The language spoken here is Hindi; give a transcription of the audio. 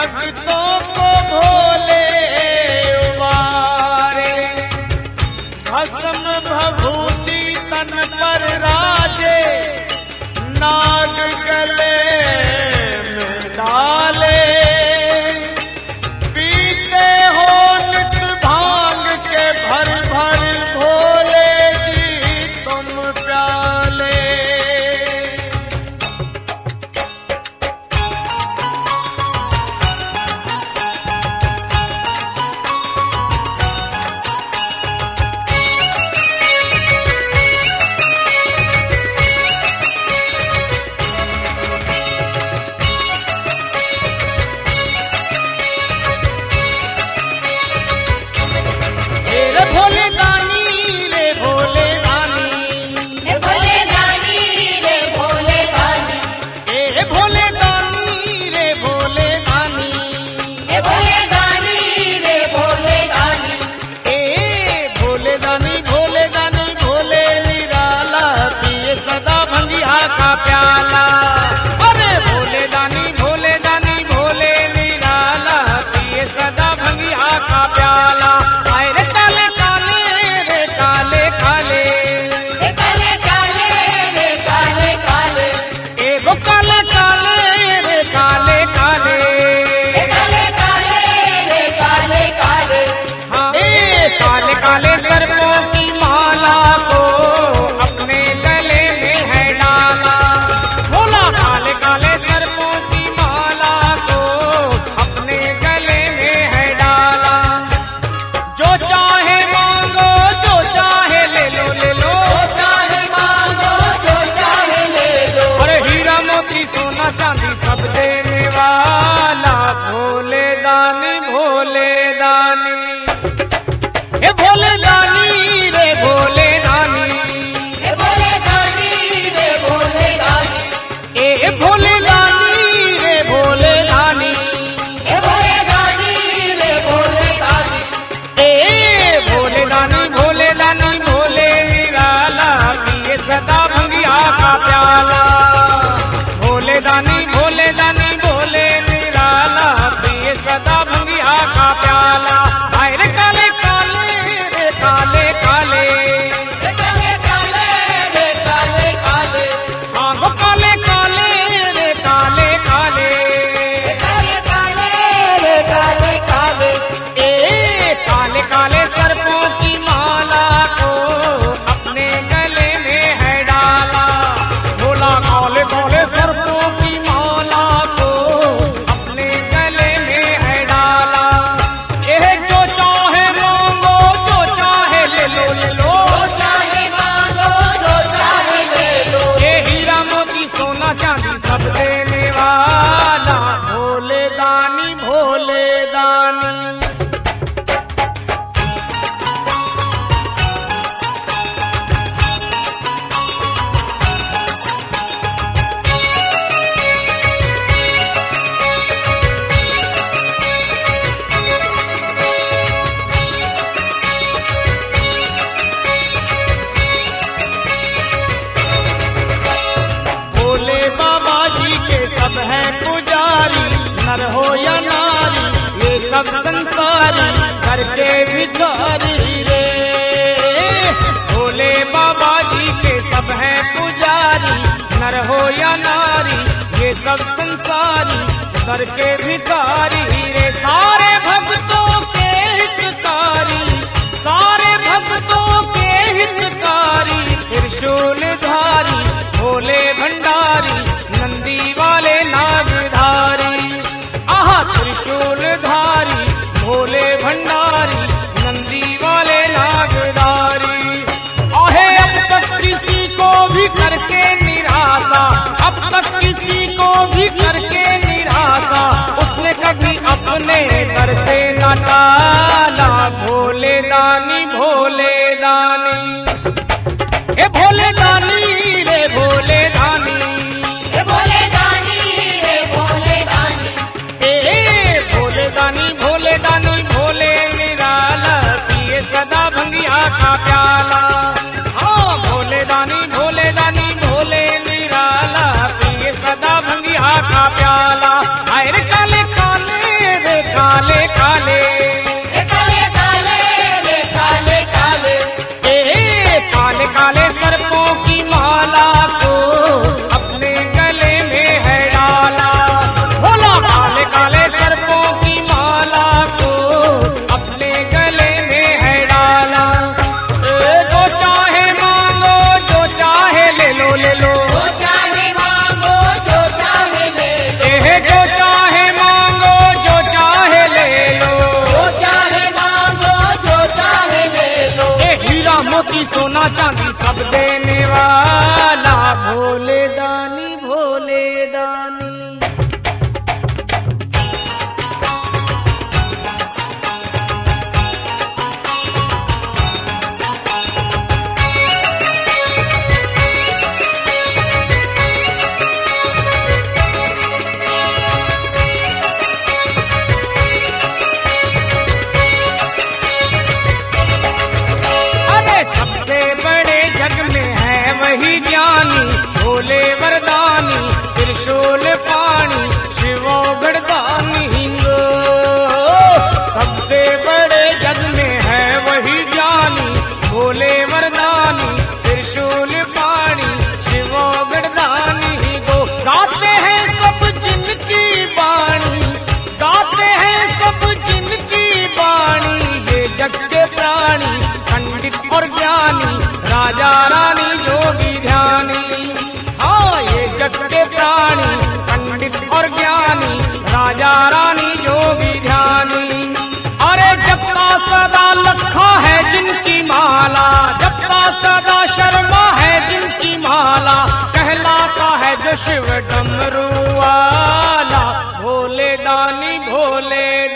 भक्तों को भोले उबारे, भस्म भभूति तन पर राजे, नाग गले में डाले, पीते हो नित भांग के भर भर भोले जी तुम प्याले। चांदी सब देने वाला भोले दानी हे भोले दानी रे भोले दानी, हे भोले दानी रे भोले दानी, ए भोले दानी रे भोले दानी, हे भोले दानी रे भोले दानी, ए भोले दानी भोले दानी भोले निराला, पिए सदा भंगिया का प्याला। भोले दानी भोले दानी भोले निराला, पिए सदा भंगिया का प्याला। हाय रे काले काले रे काले काले, हे काले काले रे काले काले, हाँ वो काले काले रे काले काले, हे काले काले रे काले काले, ए काले काले सर्पों की माला को अपने गले में है डाला। भोला काले काले सर्पों की माला को अपने गले में है डाला। जो चाहे मांगो जो चाहे ले लो ले लो, जो चाहे मांगो जो चाहे ले लो, ये हीरा मोती सोना चांदी सब देने वाला भोले दानी भोले दानी। भोले बाबा जी के सब हैं पुजारी, नर हो या नारी ये सब संसारी, करके भिखारी रे। भोले बाबा जी के सब हैं पुजारी, नर हो या नारी ये सब संसारी, करके भिखारी रे। सारे भक्तों के हितकारी, सारे भक्तों के हितकारी, त्रिशूलधारी भोले भंडारी, नंदी वाले नागधारी। आहा त्रिशूलधारी भोले भंडारी, नंदी वाले नागधारी। आहे अब तक किसी को भी करके निराशा, अब तक किसी को भी करके निराशा, उसने कभी अपने दर से न टाला। भोले दानी भोले दानी, हे भोले दानी रे भोले दानी, हे भोले दानी रे भोले दानी, ए भोले दानी भोले दानी भोले निराला, पिए सदा भंगिया का प्याला। हाँ भोले दानी भोले दानी भोले निराला, पिए सदा भंगिया का प्याला। हाय रे काले काले योगी ध्यानी। अरे जपता सदा लखा है जिनकी माला, जपता सदा शर्मा है जिनकी माला, कहलाता है जो शिव डमरू वाला। भोले दानी भोले